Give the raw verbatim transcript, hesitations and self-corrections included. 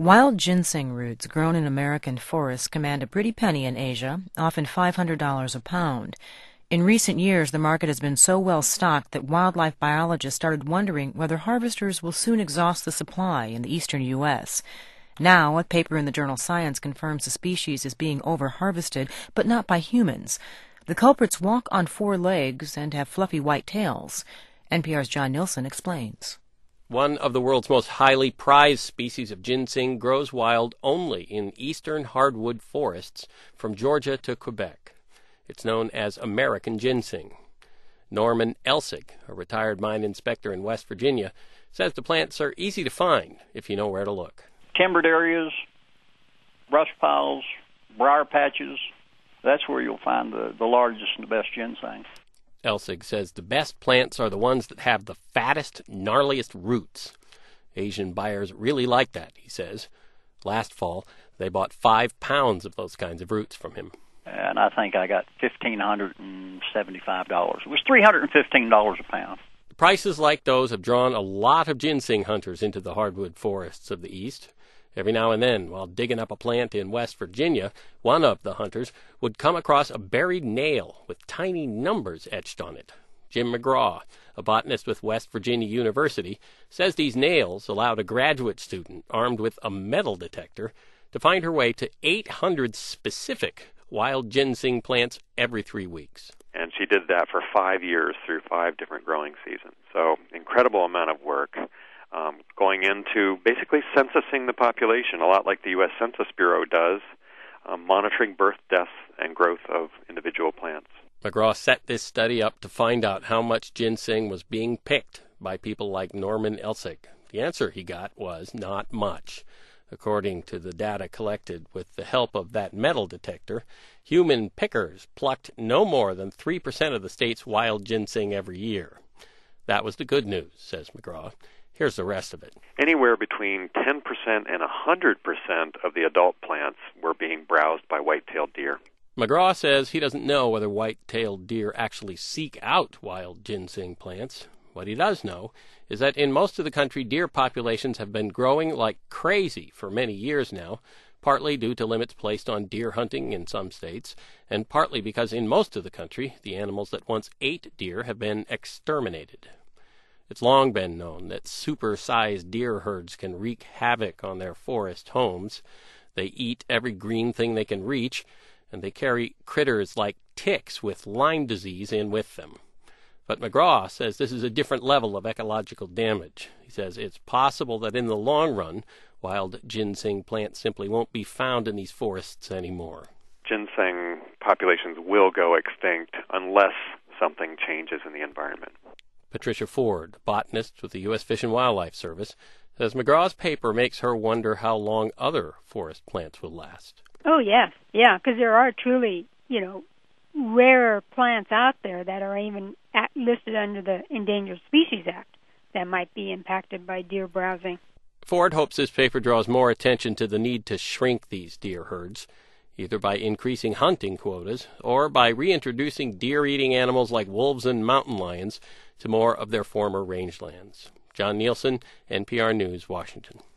Wild ginseng roots grown in American forests command a pretty penny in Asia, often five hundred dollars a pound. In recent years, the market has been so well stocked that wildlife biologists started wondering whether harvesters will soon exhaust the supply in the eastern U S Now, a paper in the journal Science confirms the species is being over-harvested, but not by humans. The culprits walk on four legs and have fluffy white tails. N P R's John Nielsen explains. One of the world's most highly prized species of ginseng grows wild only in eastern hardwood forests from Georgia to Quebec. It's known as American ginseng. Norman Elsig, a retired mine inspector in West Virginia, says the plants are easy to find if you know where to look. Timbered areas, brush piles, briar patches, that's where you'll find the, the largest and the best ginseng. Elsig says the best plants are the ones that have the fattest, gnarliest roots. Asian buyers really like that, he says. Last fall, they bought five pounds of those kinds of roots from him. And I think I got one thousand five hundred seventy-five dollars. It was three hundred fifteen dollars a pound. Prices like those have drawn a lot of ginseng hunters into the hardwood forests of the East. Every now and then, while digging up a plant in West Virginia, one of the hunters would come across a buried nail with tiny numbers etched on it. Jim McGraw, a botanist with West Virginia University, says these nails allowed a graduate student armed with a metal detector to find her way to eight hundred specific wild ginseng plants every three weeks. And she did that for five years through five different growing seasons. So incredible amount of work. Um, going into basically censusing the population, a lot like the U S Census Bureau does, um, monitoring birth, death, and growth of individual plants. McGraw set this study up to find out how much ginseng was being picked by people like Norman Elsig. The answer he got was not much. According to the data collected with the help of that metal detector, human pickers plucked no more than three percent of the state's wild ginseng every year. That was the good news, says McGraw. Here's the rest of it. Anywhere between ten percent and one hundred percent of the adult plants were being browsed by white-tailed deer. McGraw says he doesn't know whether white-tailed deer actually seek out wild ginseng plants. What he does know is that in most of the country, deer populations have been growing like crazy for many years now, partly due to limits placed on deer hunting in some states, and partly because in most of the country, the animals that once ate deer have been exterminated. It's long been known that super-sized deer herds can wreak havoc on their forest homes. They eat every green thing they can reach, and they carry critters like ticks with Lyme disease in with them. But McGraw says this is a different level of ecological damage. He says it's possible that in the long run, wild ginseng plants simply won't be found in these forests anymore. Ginseng populations will go extinct unless something changes in the environment. Patricia Ford, botanist with the U S Fish and Wildlife Service, says McGraw's paper makes her wonder how long other forest plants will last. Oh, yes. Yeah, because there are truly, you know, rare plants out there that are even at, listed under the Endangered Species Act that might be impacted by deer browsing. Ford hopes this paper draws more attention to the need to shrink these deer herds, either by increasing hunting quotas or by reintroducing deer-eating animals like wolves and mountain lions to more of their former rangelands. John Nielsen, N P R News, Washington.